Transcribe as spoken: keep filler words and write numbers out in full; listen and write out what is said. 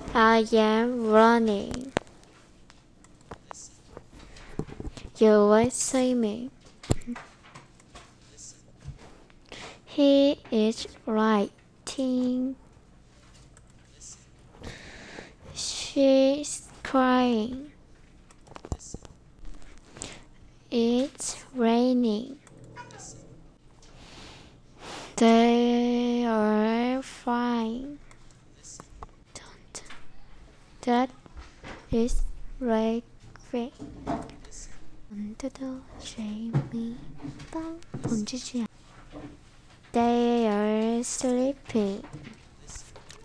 I am running. You are swimming. He is writing. She's crying. It's raining. They are fine. Don't. That is right. 언제도 Jamie 빵 던지지 않. They are sleeping.